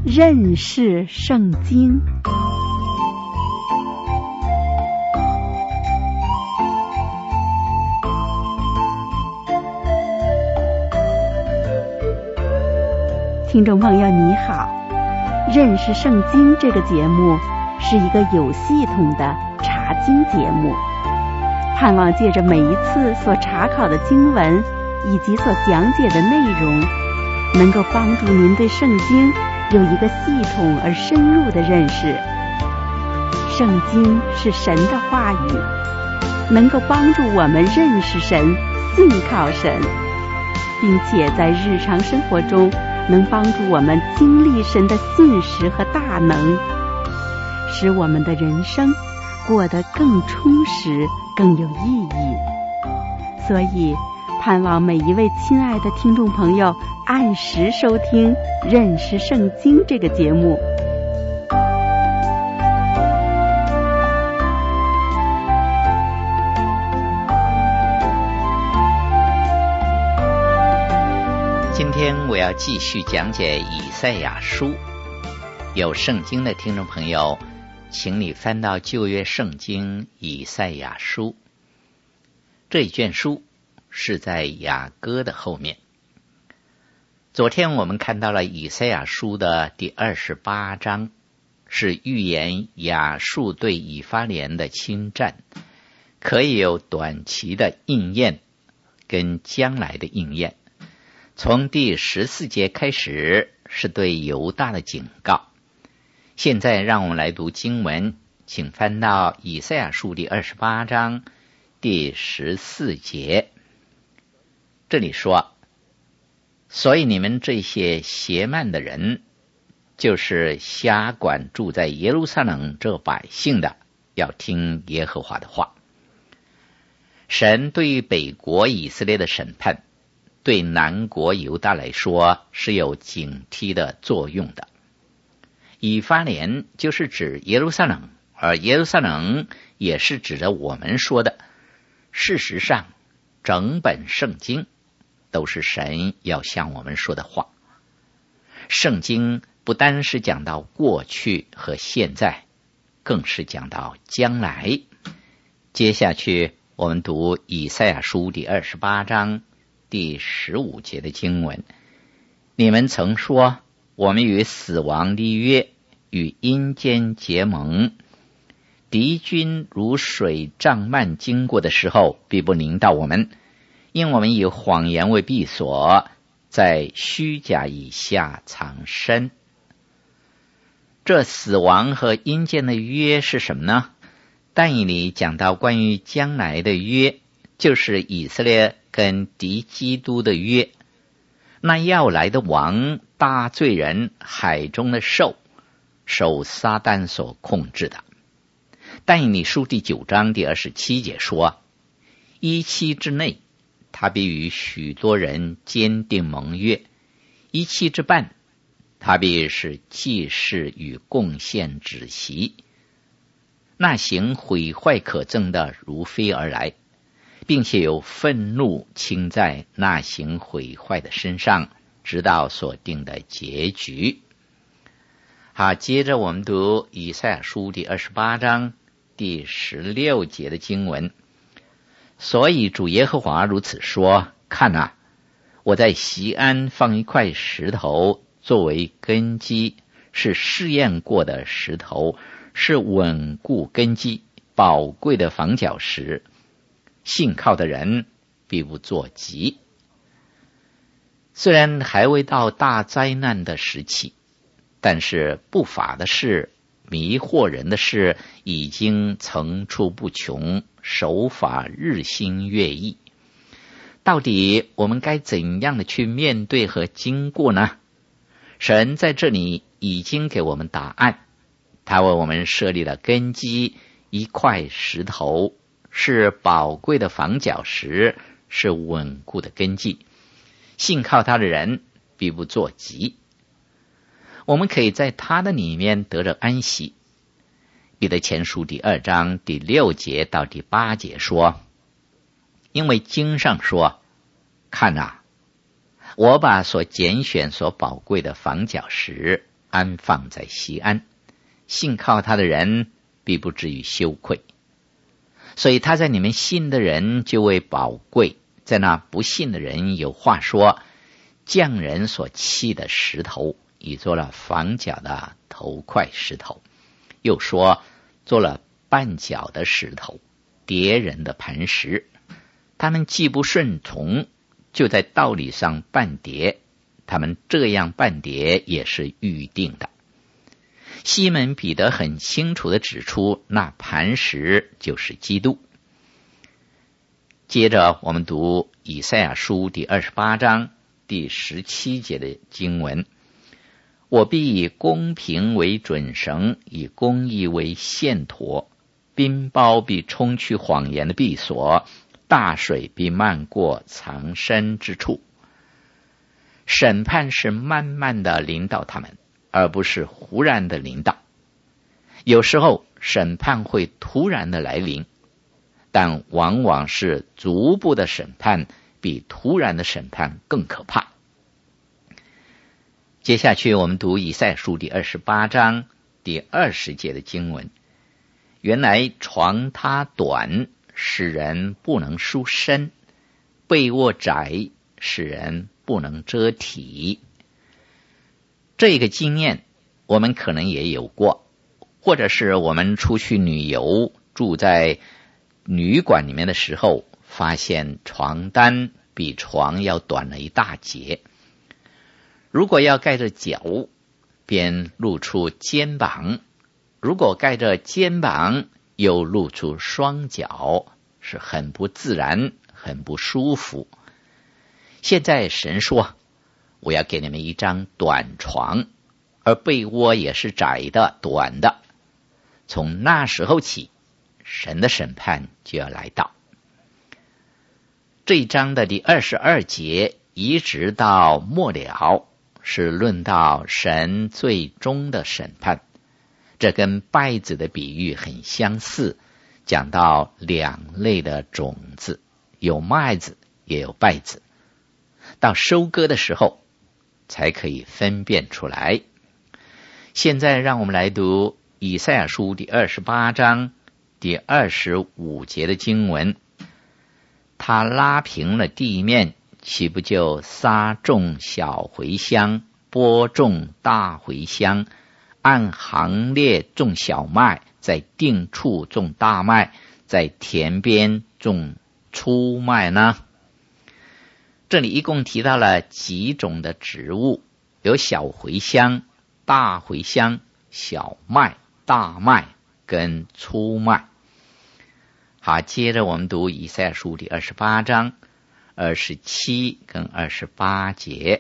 认识圣经。听众朋友你好，认识圣经这个节目是一个有系统的查经节目，盼望借着每一次所查考的经文以及所讲解的内容，能够帮助您对圣经有一个系统而深入的认识。圣经是神的话语，能够帮助我们认识神、信靠神，并且在日常生活中能帮助我们经历神的信实和大能，使我们的人生过得更充实、更有意义。所以盼望每一位亲爱的听众朋友按时收听《认识圣经》这个节目。 今天我要继续讲解以赛亚书。有圣经的听众朋友，请你翻到旧约圣经以赛亚书。这一卷书是在雅歌的后面。昨天我们看到了以赛亚书的第28章，是预言亚述对以法莲的侵占，可以有短期的应验跟将来的应验。从第14节开始是对犹大的警告。现在让我们来读经文，请翻到以赛亚书第28章第14节。这里说，所以你们这些邪慢的人，就是辖管住在耶路撒冷这百姓的，要听耶和华的话。神对于北国以色列的审判，对南国犹大来说是有警惕的作用的。以法莲就是指耶路撒冷，而耶路撒冷也是指着我们说的。事实上，整本圣经都是神要向我们说的话。圣经不单是讲到过去和现在，更是讲到将来。接下去我们读以赛亚书第28章第15节的经文。你们曾说，我们与死亡立约，与阴间结盟，敌军如水涨漫经过的时候，必不临到我们，因我们以谎言为避所，在虚假以下藏身。这死亡和阴间的约是什么呢？但以理讲到关于将来的约，就是以色列跟敌基督的约。那要来的王，大罪人，海中的兽，受撒旦所控制的。但以理书第9章第27节说，1期之内，他必与许多人坚定盟约；1期之半，他必使祭祀与贡献止息。那行毁坏可憎的如飞而来，并且有愤怒倾在那行毁坏的身上，直到所定的结局。好，接着我们读以赛亚书第28章第16节的经文。所以主耶和华如此说，看啊，我在锡安放一块石头作为根基，是试验过的石头，是稳固根基宝贵的房角石，信靠的人必不作疾。虽然还未到大灾难的时期，但是不法的事、迷惑人的事已经层出不穷，手法日新月异。到底我们该怎样的去面对和经过呢？神在这里已经给我们答案，他为我们设立了根基，一块石头，是宝贵的房角石，是稳固的根基。信靠他的人必不作疾。我们可以在他的里面得着安息。彼得前书第2章第6节到第8节说，因为经上说，看啊，我把所拣选所宝贵的房角石安放在锡安，信靠他的人必不至于羞愧。所以他在你们信的人就为宝贵，在那不信的人有话说，匠人所弃的石头，已做了房角的头块石头，又说做了绊脚的石头，跌人的磐石。他们既不顺从，就在道理上绊跌，他们这样绊跌也是预定的。西门彼得很清楚地指出，那磐石就是基督。接着我们读以赛亚书第28章第17节的经文，我必以公平为准绳，以公义为线砣，冰雹必冲去谎言的闭锁，大水必漫过藏身之处。审判是慢慢的临到他们，而不是忽然的临到。有时候审判会突然的来临，但往往是逐步的审判比突然的审判更可怕。接下去我们读以赛亚书第28章第20节的经文，原来床榻短，使人不能舒身；被窝窄，使人不能遮体。这个经验我们可能也有过，或者是我们出去旅游，住在旅馆里面的时候，发现床单比床要短了一大截。如果要盖着脚，便露出肩膀；如果盖着肩膀，又露出双脚，是很不自然，很不舒服。现在神说，我要给你们一张短床，而被窝也是窄的、短的。从那时候起，神的审判就要来到。这一章的第22节一直到末了，是论到神最终的审判。这跟稗子的比喻很相似，讲到两类的种子，有麦子也有稗子，到收割的时候才可以分辨出来。现在让我们来读以赛亚书第28章第25节的经文，他拉平了地面，岂不就撒种小茴香，播种大茴香，按行列种小麦，在定处种大麦，在田边种粗麦呢？这里一共提到了几种的植物，有小茴香、大茴香、小麦、大麦跟粗麦。好，接着我们读以赛亚书第28章27跟28节。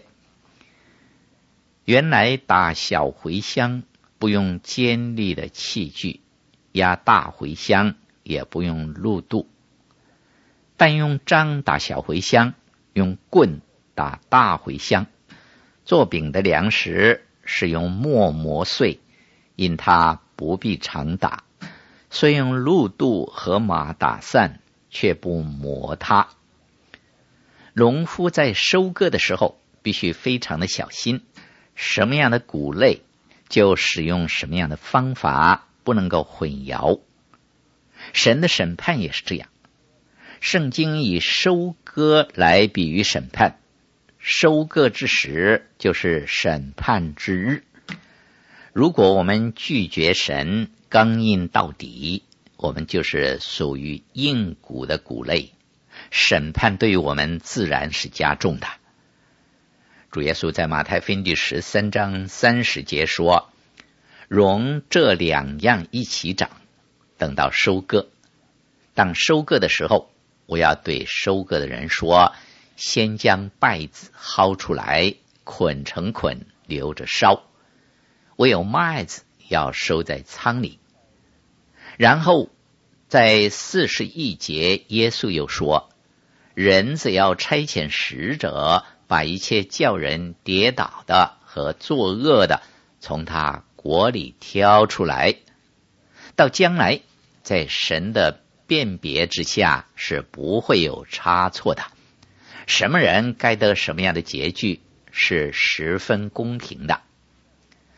原来打小茴香不用尖利的器具，压大茴香也不用路度，但用杖打小茴香，用棍打大茴香。做饼的粮食是用磨磨碎，因它不必常打，虽用路度和马打散，却不磨它。农夫在收割的时候必须非常的小心，什么样的谷类就使用什么样的方法，不能够混淆。神的审判也是这样，圣经以收割来比喻审判，收割之时就是审判之日。如果我们拒绝神，刚硬到底，我们就是属于硬谷的谷类，审判对于我们自然是加重的。主耶稣在马太福音第13章30节说，容这两样一起长，等到收割。当收割的时候，我要对收割的人说，先将稗子薅出来，捆成捆，留着烧。唯有麦子要收在仓里。然后在41节，耶稣又说，人子要差遣使者，把一切叫人跌倒的和作恶的从他国里挑出来。到将来，在神的辨别之下是不会有差错的，什么人该得什么样的结局是十分公平的。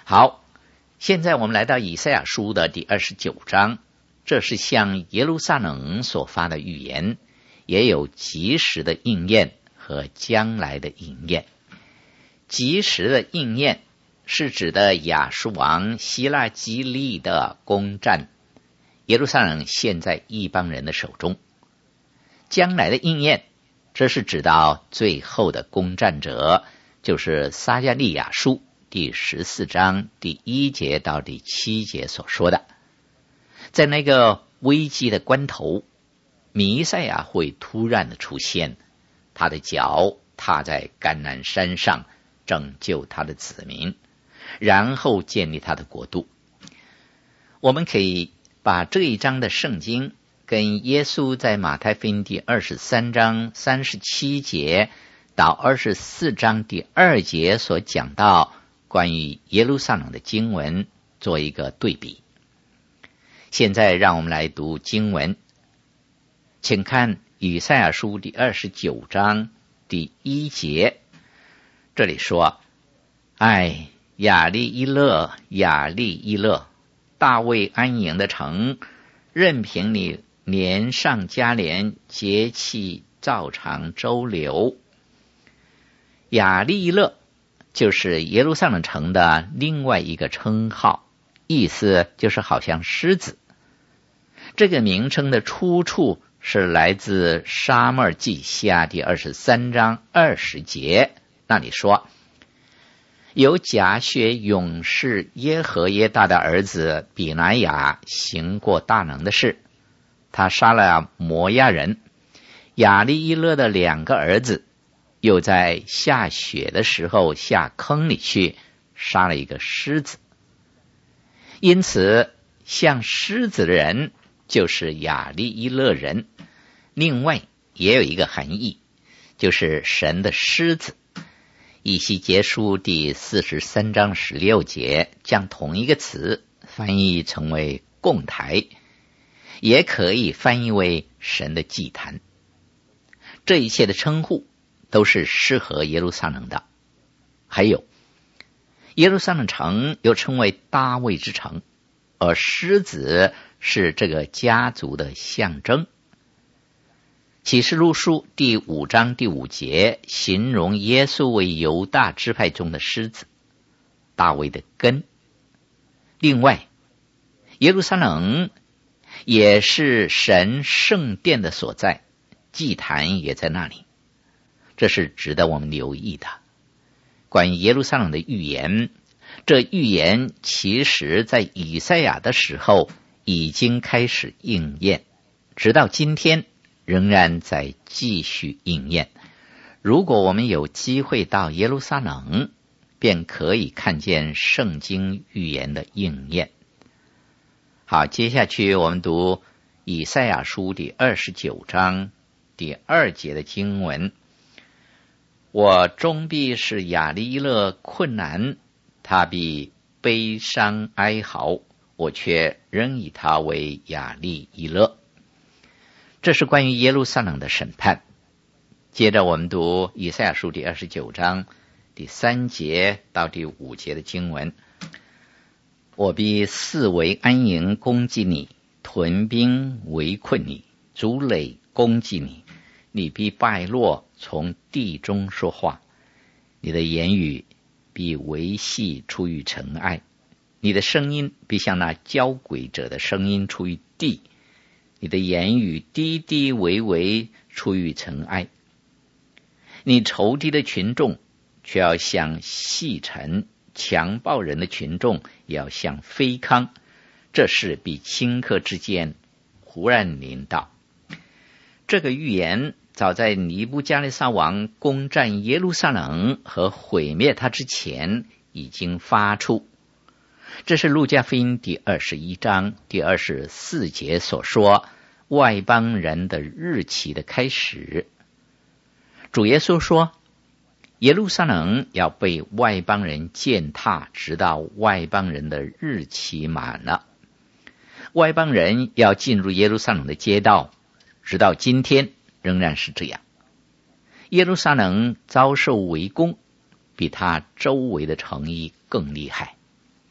好，现在我们来到以赛亚书的第29章，这是向耶路撒冷所发的预言，也有及时的应验和将来的应验。及时的应验是指的亚述王希拉基利的攻占耶路撒冷现在异邦人的手中。将来的应验，这是指到最后的攻占者，就是撒迦利亚书第14章第1节到第7节所说的。在那个危机的关头，弥赛亚会突然的出现，他的脚踏在橄榄山上，拯救他的子民，然后建立他的国度。我们可以把这一章的圣经跟耶稣在马太福音第23章37节到24章第2节所讲到关于耶路撒冷的经文做一个对比。现在让我们来读经文，请看以赛亚书第29章第1节，这里说：哎，亚利伊勒，亚利伊勒，大卫安营的城，任凭你年上加年，节气照常周流。亚利伊勒就是耶路撒冷城的另外一个称号，意思就是好像狮子。这个名称的出处是来自撒母耳记下第23章20节，那里说：有甲薛勇士耶和耶大的儿子比拿雅行过大能的事，他杀了摩押人亚利伊勒的2个儿子，又在下雪的时候下坑里去杀了一个狮子。因此像狮子的人就是亚利伊勒人。另外也有一个含义，就是神的狮子。以西结书第43章16节将同一个词翻译成为供台，也可以翻译为神的祭坛。这一切的称呼都是适合耶路撒冷的。还有，耶路撒冷城又称为大卫之城，而狮子是这个家族的象征。启示录书第5章第5节形容耶稣为犹大支派中的狮子，大卫的根。另外，耶路撒冷也是神圣殿的所在，祭坛也在那里，这是值得我们留意的。关于耶路撒冷的预言，这预言其实在以赛亚的时候已经开始应验，直到今天仍然在继续应验。如果我们有机会到耶路撒冷，便可以看见圣经预言的应验。好，接下去我们读以赛亚书第29章第2节的经文：我终必使亚利伊勒困难，他必悲伤哀嚎，我却仍以他为亚利伊勒。这是关于耶路撒冷的审判。接着我们读以赛亚书第29章第3节到第5节的经文：我必四围安营攻击你，屯兵围困你，筑垒攻击你，你必败落，从地中说话，你的言语必维系出于尘埃，你的声音必像那交鬼者的声音出于地，你的言语低低微微出于尘埃。你仇敌的群众却要像细尘，强暴人的群众也要像飞糠，这事必顷刻之间忽然临到。这个预言早在尼布加利撒王攻占耶路撒冷和毁灭他之前已经发出。这是路加福音第21章第24节所说外邦人的日期的开始。主耶稣说，耶路撒冷要被外邦人践踏，直到外邦人的日期满了。外邦人要进入耶路撒冷的街道，直到今天仍然是这样。耶路撒冷遭受围攻，比他周围的城邑更厉害。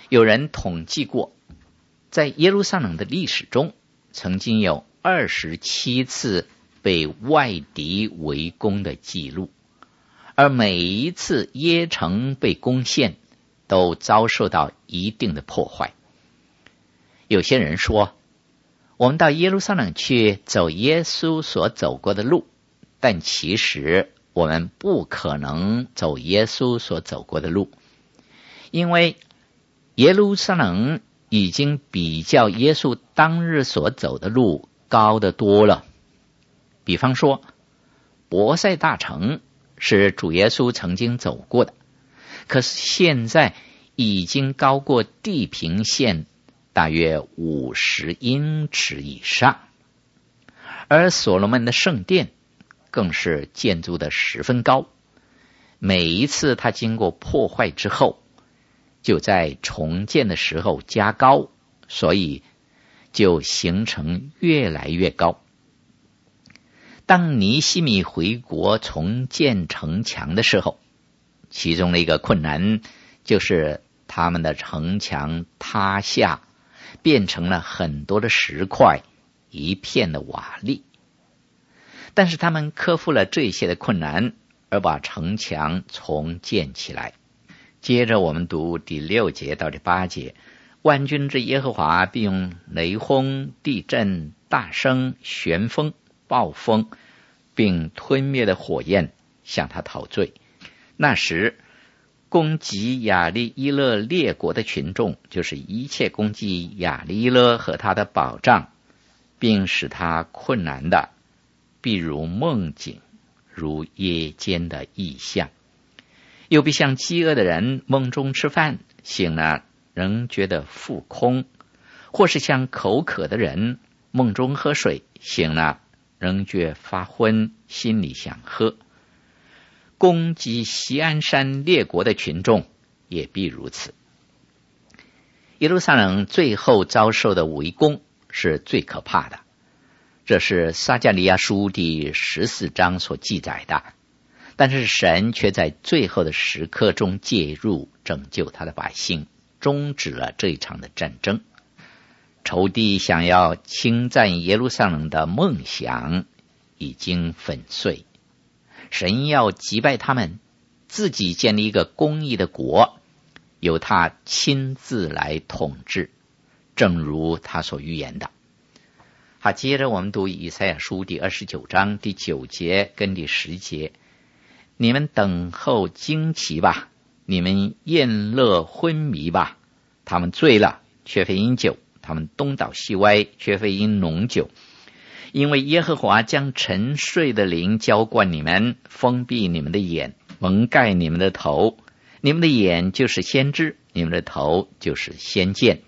有人统计过，在耶路撒冷的历史中，曾经有27次被外敌围攻的记录，而每一次耶城被攻陷，都遭受到一定的破坏。有些人说，我们到耶路撒冷去走耶稣所走过的路，但其实我们不可能走耶稣所走过的路，因为耶路撒冷已经比较耶稣当日所走的路高得多了。比方说，伯赛大城是主耶稣曾经走过的，可是现在已经高过地平线大约50英尺以上。而所罗门的圣殿更是建筑得十分高，每一次它经过破坏之后，就在重建的时候加高，所以就形成越来越高。当尼希米回国重建城墙的时候，其中的一个困难就是他们的城墙塌下，变成了很多的石块，一片的瓦砾。但是他们克服了这些的困难，而把城墙重建起来。接着我们读第6节到第8节，万军之耶和华必用雷轰、地震、大声、旋风、暴风，并吞灭的火焰向他讨罪。那时攻击亚利伊勒列国的群众，就是一切攻击亚利伊勒和他的保障，并使他困难的，必如梦境，如夜间的异象。又必像饥饿的人梦中吃饭，醒了仍觉得腹空；或是像口渴的人梦中喝水，醒了仍觉发昏，心里想喝。攻击锡安山列国的群众也必如此。耶路撒冷最后遭受的围攻是最可怕的，这是撒迦利亚书第14章所记载的。但是神却在最后的时刻中介入，拯救他的百姓，终止了这一场的战争。仇敌想要侵占耶路撒冷的梦想已经粉碎，神要击败他们，自己建立一个公义的国，由他亲自来统治，正如他所预言的。好，接着我们读以赛亚书第29章第9节跟第10节。你们等候惊奇吧，你们宴乐昏迷吧。他们醉了，却非因酒；他们东倒西歪，却非因浓酒。因为耶和华将沉睡的灵浇灌你们，封闭你们的眼，蒙盖你们的头。你们的眼就是先知，你们的头就是先见。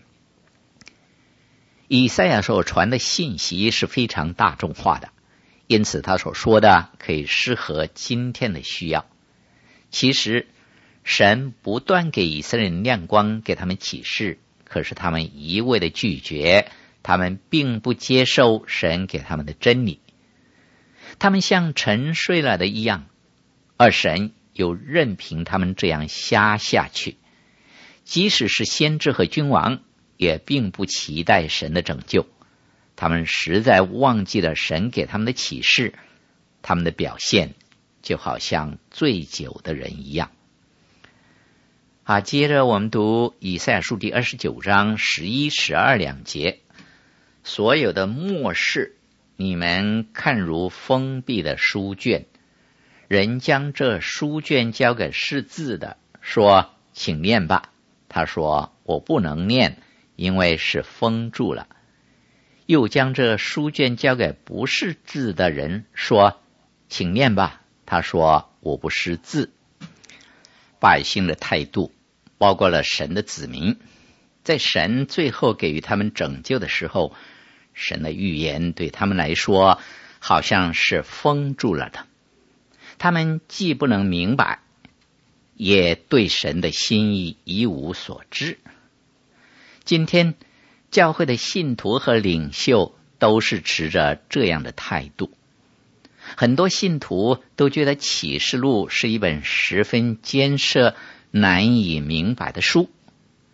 以赛亚所传的信息是非常大众化的，因此他所说的可以适合今天的需要。其实神不断给以色列人亮光，给他们启示，可是他们一味的拒绝，他们并不接受神给他们的真理，他们像沉睡了的一样，而神又任凭他们这样瞎下去。即使是先知和君王，也并不期待神的拯救，他们实在忘记了神给他们的启示，他们的表现就好像醉酒的人一样。好，接着我们读以赛亚书第29章11、12两节。所有的末世，你们看如封闭的书卷，人将这书卷交给识字的，说请念吧。他说我不能念，因为是封住了。又将这书卷交给不识字的人，说请念吧。他说我不识字。百姓的态度包括了神的子民，在神最后给予他们拯救的时候，神的预言对他们来说好像是封住了的，他们既不能明白，也对神的心意一无所知。今天教会的信徒和领袖都是持着这样的态度。很多信徒都觉得启示录是一本十分艰涩难以明白的书，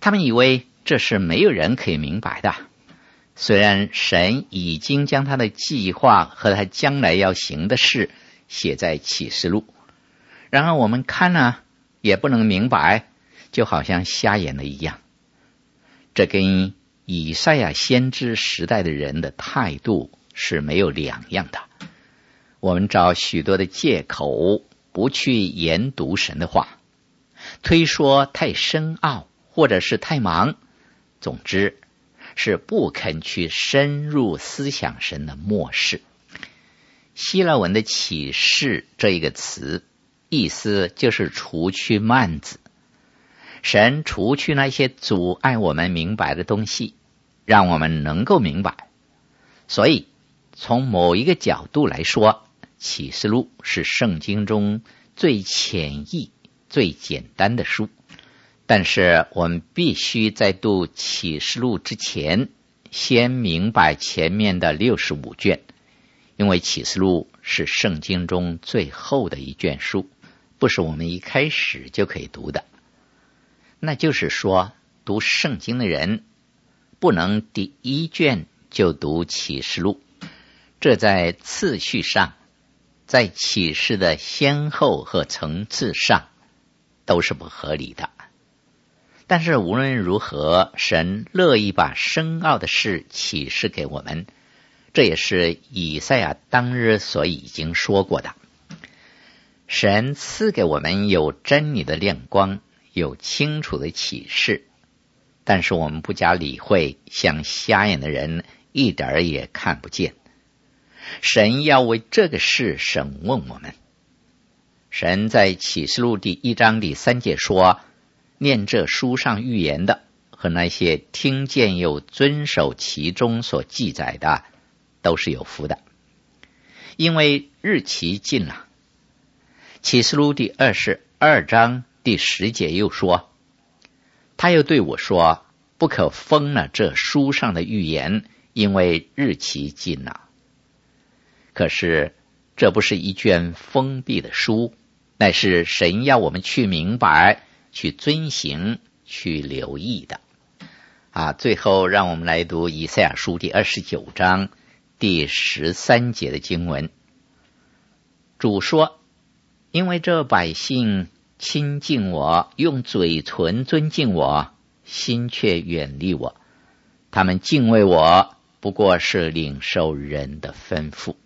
他们以为这是没有人可以明白的。虽然神已经将他的计划和他将来要行的事写在启示录，然而我们看了也不能明白，就好像瞎眼的一样。这跟以赛亚先知时代的人的态度是没有两样的。我们找许多的借口不去研读神的话，推说太深奥或者是太忙，总之是不肯去深入思想神的默示。希腊文的启示这一个词，意思就是除去幔子。神除去那些阻碍我们明白的东西，让我们能够明白。所以从某一个角度来说，启示录是圣经中最浅易最简单的书。但是我们必须在读启示录之前先明白前面的65卷，因为启示录是圣经中最后的一卷书，不是我们一开始就可以读的。那就是说，读圣经的人不能第一卷就读启示录，这在次序上，在启示的先后和层次上都是不合理的。但是无论如何，神乐意把深奥的事启示给我们，这也是以赛亚当日所已经说过的。神赐给我们有真理的亮光，有清楚的启示，但是我们不加理会，像瞎眼的人一点儿也看不见。神要为这个事审问我们。神在启示录第1章第3节说，念这书上预言的和那些听见又遵守其中所记载的，都是有福的，因为日期近了。启示录第22章第10节又说，他又对我说，不可封了这书上的预言，因为日期近了。可是这不是一卷封闭的书，乃是神要我们去明白，去遵行，去留意的。最后让我们来读以赛亚书第29章第13节的经文。主说，因为这百姓亲近我，用嘴唇尊敬我，心却远离我。他们敬畏我，不过是领受人的吩咐。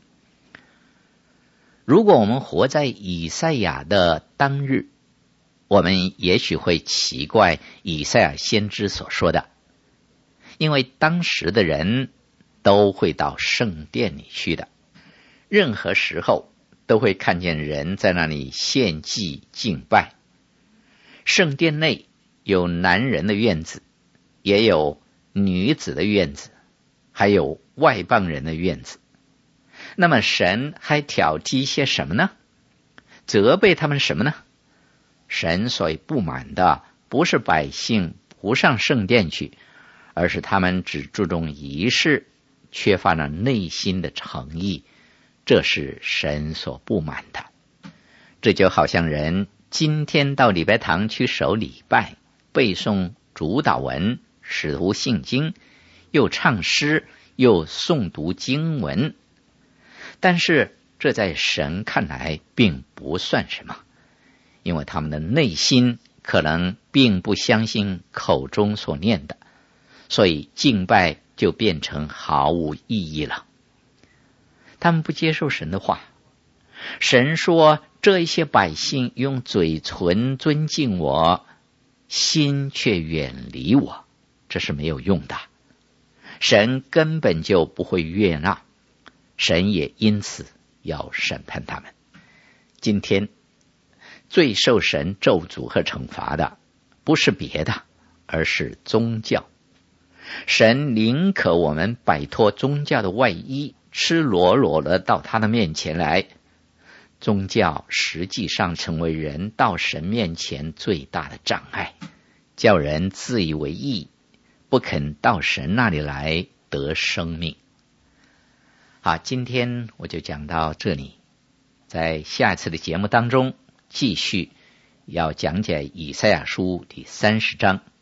如果我们活在以赛亚的当日，我们也许会奇怪以赛亚先知所说的，因为当时的人都会到圣殿里去的，任何时候都会看见人在那里献祭敬拜。圣殿内有男人的院子，也有女子的院子，还有外邦人的院子。那么神还挑剔些什么呢？责备他们什么呢？神所以不满的不是百姓不上圣殿去，而是他们只注重仪式，缺乏了内心的诚意，这是神所不满的。这就好像人今天到礼拜堂去守礼拜，背诵主祷文，使徒信经，又唱诗，又诵读经文，但是这在神看来并不算什么，因为他们的内心可能并不相信口中所念的，所以敬拜就变成毫无意义了。他们不接受神的话。神说，这一些百姓用嘴唇尊敬我，心却远离我，这是没有用的。神根本就不会悦纳，神也因此要审判他们。今天最受神咒诅和惩罚的不是别的，而是宗教。神宁可我们摆脱宗教的外衣，赤裸裸的到他的面前来。宗教实际上成为人到神面前最大的障碍，叫人自以为义，不肯到神那里来得生命。好，今天我就讲到这里，在下一次的节目当中继续要讲解以赛亚书第30章，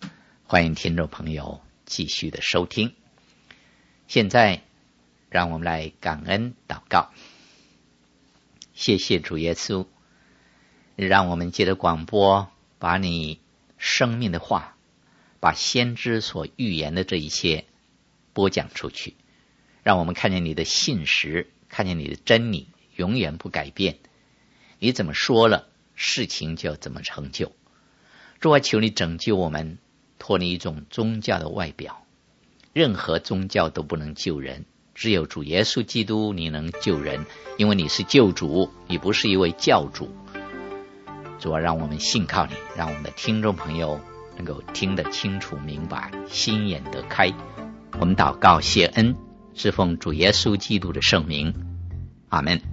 欢迎听众朋友继续的收听。现在让我们来感恩祷告。谢谢主耶稣，让我们借着广播把你生命的话，把先知所预言的这一切播讲出去，让我们看见你的信实，看见你的真理永远不改变，你怎么说了，事情就怎么成就。主啊，求你拯救我们，脱离一种宗教的外表，任何宗教都不能救人，只有主耶稣基督你能救人，因为你是救主，你不是一位教主。主啊，让我们信靠你，让我们的听众朋友能够听得清楚明白，心眼得开。我们祷告谢恩，是奉主耶稣基督的圣名，阿们。